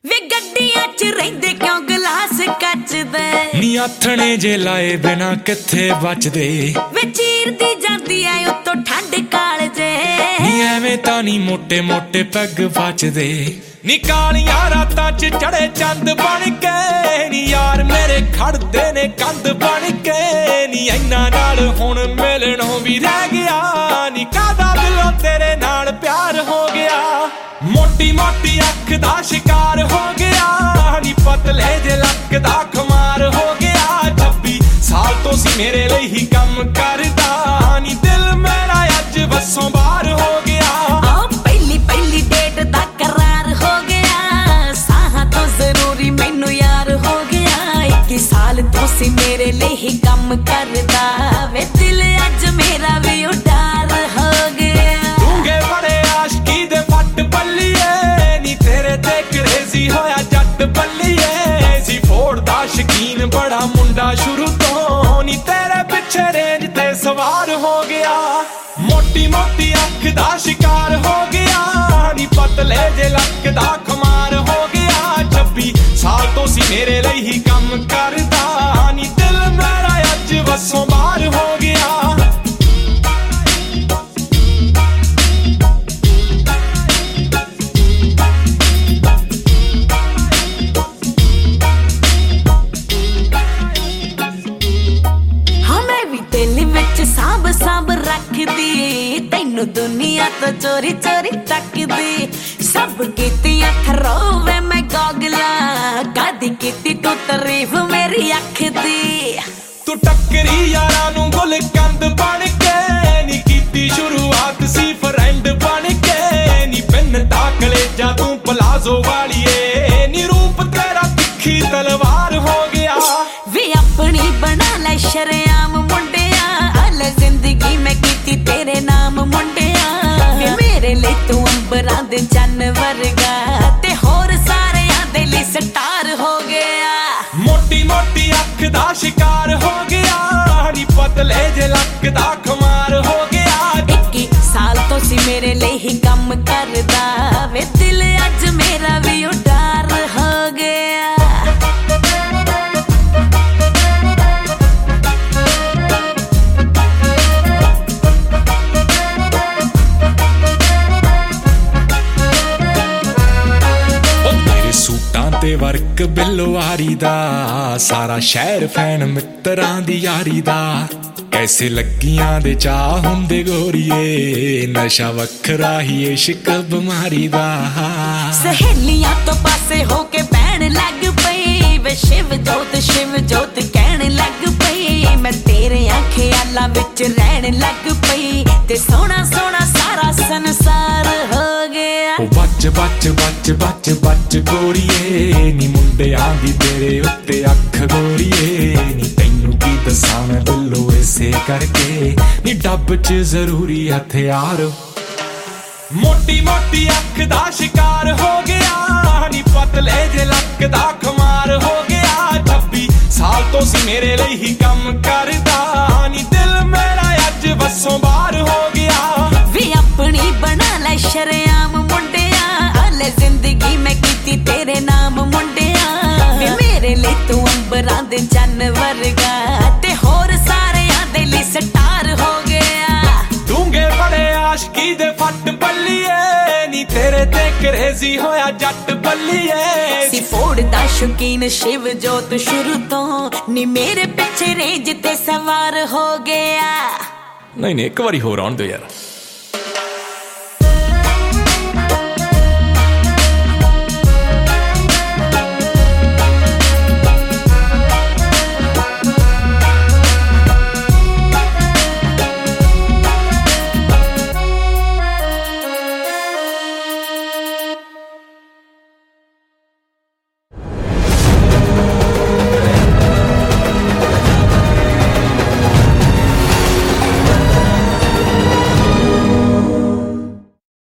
ਵੇ ਗੱਡੀਆਂ 'ਚ ਰਹਿੰਦੇ ਕਿਉਂ ਗਲਾਸ ਕੱਚਦੇ ਨੀ ਆਥਣੇ ਜੇ ਲਾਏ ਬਿਨਾ ਕਿੱਥੇ ਬਚਦੇ ਵੇ ਚੀਰਦੀ ਜਾਂਦੀ ਐ ਉੱਤੋਂ ਠੰਡ ਕਾਲਜੇ ਨੀ ਐਵੇਂ ਤਾਂ ਨੀ ਮੋਟੇ ਮੋਟੇ ਪੈਗ ਬਚਦੇ ਨੀ ਕਾਲੀਆਂ ਰਾਤਾਂ 'ਚ ਚੜੇ ਚੰਦ ਬਣ ਕੇ ਨੀ ਯਾਰ ਮੇਰੇ ਖੜਦੇ ਨੇ ਕੰਧ ਬਣ ਕੇ ਨੀ ਇੰਨਾ ਨਾਲ ਹੁਣ ਮਿਲਣੋਂ ਵੀ ਰਹਿ ਗਿਆ ਨੀ ਕਾਹਦਾ ਦਿਲੋਂ ਤੇਰੇ ਨਾਲ ਪਿਆਰ ਹੋ ਗਿਆ ਮੋਟੀ ਮੋਟੀ ਅੱਖ ਦਾ ਸ਼ਿਕਾਰ ਹੋ ਗਿਆ ਨੀ ਪਤਲੇ ਜੇ ਲੱਕ ਦਾ ਖਮਾਰ ਹੋ ਗਿਆ 26 ਸਾਲ ਤੋਂ ਸੀ ਮੇਰੇ ਲਈ ਹੀ ਕੰਮ ਕਰਦਾ ਨੀ ਦਿਲ ਮੇਰਾ ਅੱਜ ਵੱਸੋਂ ਬਾਹਰ ਹੋ ਗਿਆ ਪਹਿਲੀ ਡੇਟ ਦਾ ਕਰਾਰ ਹੋ ਗਿਆ ਸਾਹਾਂ ਤੋਂ ਜ਼ਰੂਰੀ ਮੈਨੂੰ ਯਾਰ ਹੋ ਗਿਆ 21 ਸਾਲ ਤੋਂ ਸੀ ਮੇਰੇ ਲਈ ਹੀ ਕੰਮ ਕਰਦਾ ਵੇ ਦਿਲ ਅੱਜ ਮੇਰਾ ਵੀ ਉਡਾਰ ਹੋ ਗਿਆ ਤੂੰਗੇ ਬੜੇ ਆਸ਼ਕੀ ਦੇ ਫੱਟ ਬੱਲੀਏ ਨੀ ਤੇਰੇ ਤੇ ਕਰੇਜ਼ੀ ਹੋਇਆ ਜੱਟ ਬੱਲੀਏ ਸੀ ਫੋੜ ਦਾ ਸ਼ਕੀਨ ਬੜਾ ਮੁੰਡਾ ਸ਼ੁਰੂ ਤੋਂ ਨੀ ਤੇਰੇ ਪਿੱਛੇ ਰੇਂਜ ਤੇ ਸਵਾਰ ਹੋ ਗਿਆ ਮੋਟੀ ਮੋਟੀ ਅੱਖ ਦਾ ਸ਼ਿਕਾਰ ਹੋ ਗਿਆ ਨੀ ਪਤਲੇ ਜੇ ਲੱਕ ਦਾ ਖਮਾਰ ਹੋ ਗਿਆ 26 ਸਾਲ ਤੋਂ ਸੀ ਮੇਰੇ ਲਈ ਹੀ ਕੰਮ ਕਰਦਾ ਨੀ ਦਿਲ ਮੇਰਾ ਅੱਜ ਵੱਸੋਂ ਬਾਹਰ ਹੋ ਗਿਆ ਸਾਂਭ ਰੱਖਦੀ ਤੈਨੂੰ ਦੁਨੀਆ ਤੋਂ ਚੋਰੀ ਚੋਰੀ ਤੱਕਦੀ ਸਭ ਕੀਤੀਆਂ ਖਰੋਵੇ ਮੈਂ ਗੋਗਲਾ ਕਦੀ ਕੀਤੀ ਤੂੰ ਤਾਰੀਫ ਮੇਰੀ ਅੱਖ ਦੀ ਤੂੰ ਟੱਕਰੀ ਯਾਰਾਂ ਨੂੰ ਗੁਲਕੰਦ ਬਣ ਕੇ ਨੀ ਕੀਤੀ ਸ਼ੁਰੂਆਤ ਸੀ ਫਰੈਂਡ ਬਣ ਕੇ ਨੀ ਪਿੰਨ ਦਾ ਕਲੇਜਾ ਤੂੰ ਪਲਾਜ਼ੋ ਵਾਲੀਏ ਨੀ ਰੂਪ ਤੇਰਾ ਤਿੱਖੀ ਤਲਵਾਰ ਹੋ ਗਿਆ ਵੇ ਆਪਣੀ ਬਣਾ ਲੈ ਸ਼ਰੇਆਮ ਮੁੰਡਿਆ ਜ਼ਿੰਦਗੀ ਮੈਂ ਕੀਤੀ ਤੇਰੇ ਨਾਮ ਮੁੰਡਿਆ ਵੇ ਮੇਰੇ ਲਈ ਤੂੰ ਅੰਬਰਾਂ ਦੇ ਚੰਨ ਵਰਗਾ ਤੇ ਹੋਰ ਸਾਰਿਆਂ ਦੇ ਲਈ ਸਟਾਰ ਹੋ ਗਿਆ ਮੋਟੀ ਮੋਟੀ ਅੱਖ ਦਾ ਸ਼ਿਕਾਰ ਹੋ ਗਿਆ ਨੀ ਪਤਲੇ ਜੇ ਲੱਕ ਦਾ ਖਮਾਰ ਹੋ ਗਿਆ 21 ਸਾਲ ਤੋਂ ਸੀ ਮੇਰੇ ਲਈ ਹੀ ਕੰਮ ਕਰਦਾ ਵੇ ਦਿਲ ਅੱਜ ਮੇਰਾ ਵੀ ਉਡਾਰ ਹੋ ਗਿਆ ਤੇ ਵਰਕ ਬਿੱਲਵਾਰੀ ਦਾ ਸਾਰਾ ਸ਼ਹਿਰ ਫੈਨ ਮਿੱਤਰਾਂ ਦੀ ਯਾਰੀ ਦਾ ਕੈਸੇ ਲੱਗੀਆਂ ਦੇ ਚਾਹ ਹੁੰਦੇ ਗੋਰੀਏ ਨਸ਼ਾ ਵੱਖਰਾ ਹੀ ਇਸ਼ਕ ਬਿਮਾਰੀ ਦਾ ਸਹੇਲੀਆਂ ਤੋਂ ਪਾਸੇ ਹੋ ਕੇ ਬਹਿਣ ਲੱਗ ਪਈ ਵੇ ਸ਼ਿਵ ਜੋਤ ਕਹਿਣ ਲੱਗ ਪਈ ਮੈਂ ਤੇਰੇ ਖਿਆਲਾਂ ਵਿੱਚ ਰਹਿਣ ਲੱਗ ਪਈ ਤੇ ਸੋਹਣਾ ਸੋਹਣਾ ਸਾਰਾ ਸੰਸਾਰ ਹੋ ਗਿਆ ਬੱਚ ਗੋਰੀਏ ਨੀ ਮੁੰਡਿਆਂ ਦੀ ਤੇਰੇ ਉੱਤੇ ਅੱਖ ਗੋਰੀਏ ਨੀ ਤੈਨੂੰ ਕੀ ਦੱਸਾਂ ਮੈਂ ਦਿਲੋਂ ਇਸੇ ਕਰਕੇ ਨੀ ਡੱਬ 'ਚ ਜ਼ਰੂਰੀ ਹਥਿਆਰ ਮੋਟੀ ਮੋਟੀ ਅੱਖ ਦਾ ਸ਼ਿਕਾਰ ਹੋ ਗਿਆ ਨੀ ਪਤਲੇ ਜੇ ਲੱਕ ਦਾ ਖਮਾਰ ਹੋ ਗਿਆ 26 ਸਾਲ ਤੋਂ ਸੀ ਮੇਰੇ ਲਈ ਹੀ ਕੰਮ ਕਰਦਾ ਨੀ ਦਿਲ ਮੇਰਾ ਅੱਜ ਵੱਸੋਂ ਬਾਹਰ ਹੋ ਗਿਆ ਵੀ ਆਪਣੀ ਬਣਾ ਲੈ ਸ਼ਰੇਆਮ ਮੁੰਡਿਆ ਹਲੇ ਜ਼ਿੰਦਗੀ ਮੈਂ ਕੀਤੀ ਤੇਰੇ ਨਾਮ ਮੁੰਡਿਆ ਵੇ ਮੇਰੇ ਲਈ ਤੂੰ ਅੰਬਰਾਂ ਦੇ ਚੰਨ ਵਰਗਾ ਤੇ ਹੋਰ ਸਾਰਿਆਂ ਦੇ ਲਈ ਸਟਾਰ ਹੋ ਗਿਆ ਤੂੰਗੇ ਬੜੇ ਆਸ਼ਕੀ ਦੇ ਫੱਟ ਬੱਲੀਏ ਨੀ ਤੇਰੇ ਤੇ ਕਰੇਜ਼ੀ ਹੋਇਆ ਜੱਟ ਬੱਲੀਏ ਸੀ ਫੋੜ ਦਾ ਸ਼ੌਕੀਨ ਸ਼ਿਵ ਜੋਤ ਸ਼ੁਰੂ ਤੋਂ ਨੀ ਮੇਰੇ ਪਿੱਛੇ ਰੇਂਜ ਤੇ ਸਵਾਰ ਹੋ ਗਿਆ ਨਹੀਂ ਇੱਕ ਵਾਰੀ ਹੋਰ ਆਉਣ ਦਿਓ ਯਾਰ